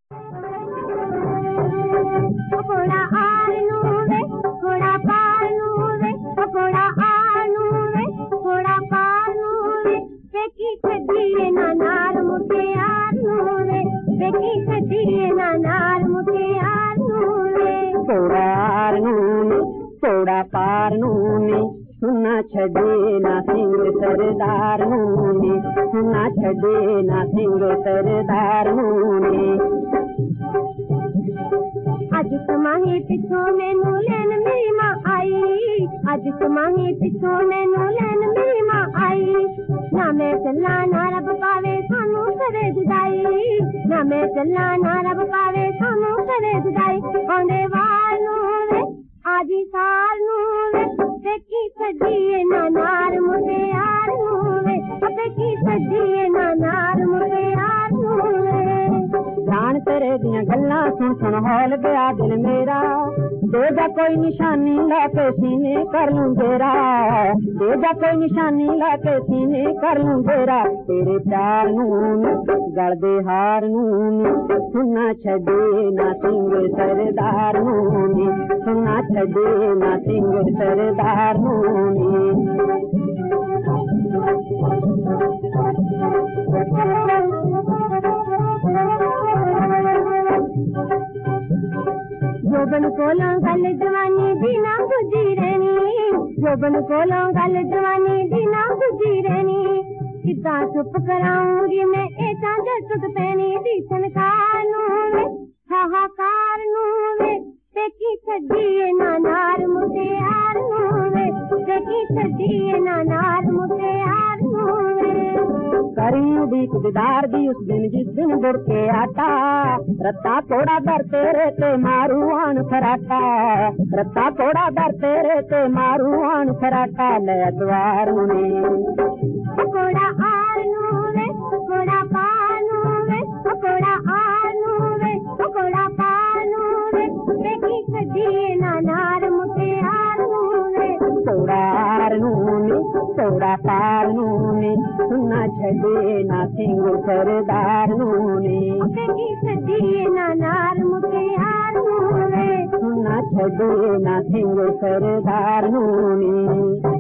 पकोड़ा आलू वे पकोड़ा पालू वे पकोड़ा आलू वे पकोड़ा पालू वे बेकी छड़िए ना नार मुके आलू वे बेकी छड़िए ना नार मुके आलू वे पकोड़ा आलू पकोड़ा पालू सुना छड़े ना सिंह सरदार मुने सुना छड़े ना सिंह सरदार मुने अज समाही पिछों मैनू लैन मेरी मां आई अज समाही पिछों मैनू लैन मेरी मां आई ना मैं चला ना रब पावे सानू करे जुदाई ना मैं चला ना रब पावे सानू करे जुदाई आंदे वाल नू वे आजी साल नू वे बेकी छड़िए ना नार मुके यार नू वे बेकी छड़िए ना नार मुके यार नू वे जान तेरे दियां गल्लां सुन सुन हौल गया दिल मेरा दे जा कोई निशानी लाके सीने कर लूं तेरा दे जा कोई निशानी लाके सीने कर लूं तेरा तेरे प्यार नून गल दे हार नून सुना छड़े ना सिंह सरदार नून सुना छड़े ना सिंह सरदार नून जोबन कोलों गल जवानी दी ना गुजी रहनी जोबन कोलों गल जवानी दी ना गुजी रहनी कितना चुप कराऊंगी मैं ए चांद टुट पैनी दी तनकार नू वे हाहाकार नू वे बेकी छड़िए ना नार मुके यार नू वे बेकी छड़िए ना नार मुके यार नू वे करी उड़ीक दीदार दी उस दिन जिस दिन बुड़ के आता रत्ता कोड़ा दर तेरे ते मारू आन फराटा रत्ता कोड़ा दर तेरे ते मारू आन फराटा ले द्वार मुने पकोड़ा आलू वे पकोड़ा पालू वे पकोड़ा आलू वे पकोड़ा पालू वे बेकी छड़िए ना नार मुके आलू वे पकोड़ा आलू पकोड़ा पालू सुना छड़े ना सिंह सरदार नूने बेकी छड़िए ना नार मुके आलू वे सुना छड़े ना सिंह सरदार नूने।